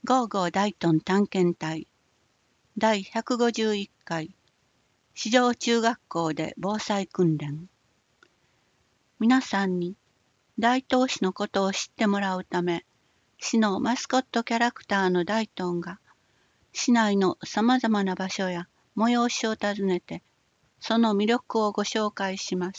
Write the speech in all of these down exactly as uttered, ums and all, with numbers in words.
ゴーゴー大屯探検隊だいひゃくごじゅういっかい市場中学校で防災訓練。皆さんに大東市のことを知ってもらうため、市のマスコットキャラクターの大屯が市内のさまざまな場所や催しを訪ねて、その魅力をご紹介します。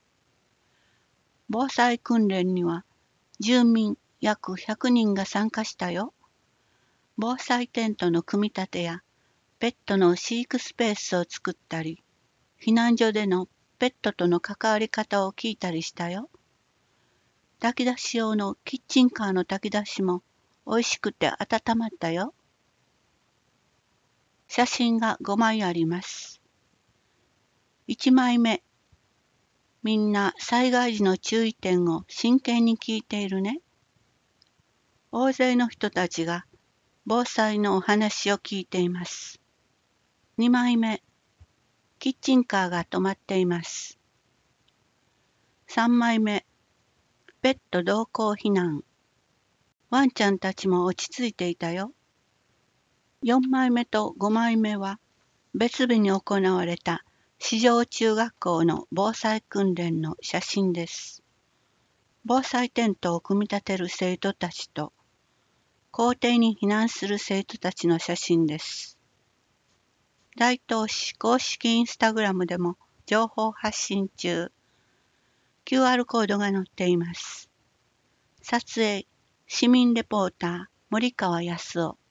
防災訓練には住民約ひゃくにんが参加したよ。防災テントの組み立てやペットの飼育スペースを作ったり、避難所でのペットとの関わり方を聞いたりしたよ。炊き出し用のキッチンカーの炊き出しも美味しくて温まったよ。写真がごまいあります。いちまいめ、みんな災害時の注意点を真剣に聞いているね。大勢の人たちが防災のお話を聞いています。にまいめ、キッチンカーが止まっています。さんまいめ、ペット同行避難。ワンちゃんたちも落ち着いていたよ。よんまいめとごまいめは別日に行われた市場中学校の防災訓練の写真です。防災テントを組み立てる生徒たちと校庭に避難する生徒たちの写真です。大東市公式インスタグラムでも情報発信中。キューアール コードが載っています。撮影、市民レポーター森川康夫。